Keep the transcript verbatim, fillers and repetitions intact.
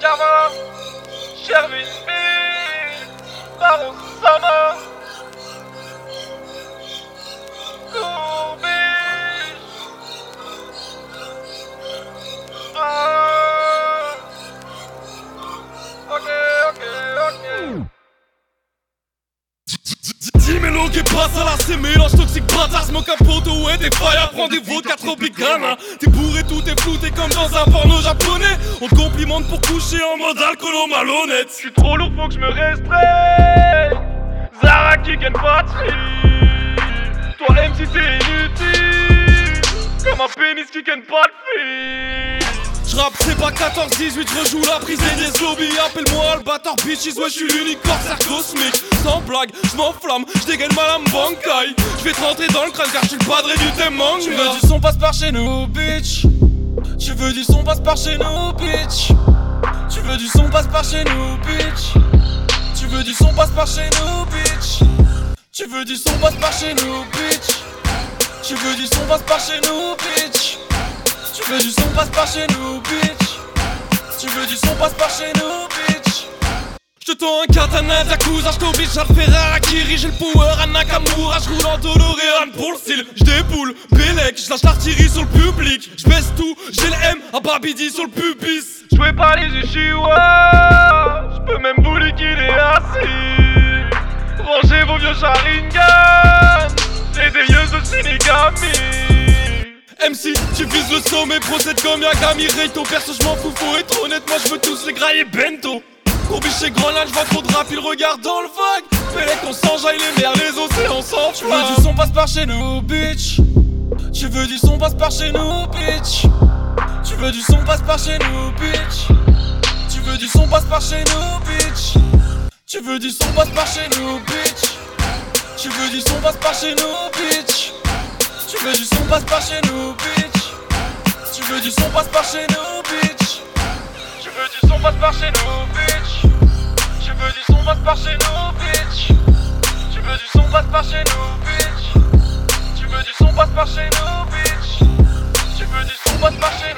Lama, Shervin Bill, Baron Sama, Courbiche. Ah. Ok, ok, ok. dix mélos qui passent à la C, mélange toxique, bâtard, smoke un poteau, ouais, t'es fire, prends des vodka tropicana. T'es bourré, tout est flou, t'es comme dans un porno japonais. On te complimente pour coucher en mode alcoolo malhonnête. J'suis trop lourd, faut que j'me restreigne. Zara kick and patrie. Toi M C c'est inutile, comme un pénis qui ken pas de fille. J'rappe c'est pas quatorze dix-huit, j'rejoue la prise et des lobbies. Appelle-moi Albator bitches, ouais j'suis l'unique corsaire cosmique. Sans blague, j'm'enflamme, j'dégaine ma lame bankai. J'vais te rentrer dans le crâne car j'suis le padré du thème manga. Tu veux du son, passe par chez nous bitch. Tu veux du son, passe par chez nous bitch. Tu veux du son, passe par chez nous bitch. Tu veux du son, passe par chez nous bitch. Tu veux du son, passe par chez nous bitch. Tu veux du son, passe par chez nous bitch. Tu veux du son, passe par chez nous, bitch. Tu veux du son, passe par chez nous, bitch. J'te tends un katana d'Yakuza, j't'oblige à le faire à Akiri. J'ai le power à Nakamura, j'roule en Doloréan pour le style. J'déboule, Bélec, j'lâche l'artillerie sur le public. J'baisse tout, j'ai le M à Babidi sur le pubis. J'fais pas les Uchiwa, j'peux même vous liquider assis. Rangez vos vieux Sharingan, j'ai des vieux de Shinigami. M C, tu vises le sommet, procède comme Yagami Reito. Perso j'm'en fous, faut être honnête, moi j'veux tous les grailler bento. Courbiche et Grenade, j'vois trop de rap, il regarde dans le vague. Fais-les qu'on s'enjaille les mers, les océans s'enflamment. Tu veux du son, passe par chez nous, bitch. Tu veux du son, passe par chez nous, bitch. Tu veux du son, passe par chez nous, bitch. Tu veux du son, passe par chez nous, bitch. Tu veux du son, passe par chez nous, bitch. Tu veux du son, passe par chez nous, bitch. Tu veux du son, passe par chez nous, bitch. Tu veux du son, passe par chez nous, bitch. Tu veux du son, passe par chez nous, bitch. Tu veux du son, passe par chez nous, bitch. Tu veux du son, passe par chez nous, bitch. Tu veux du son, passe par chez nous, bitch. Tu veux du son, passe par chez nous.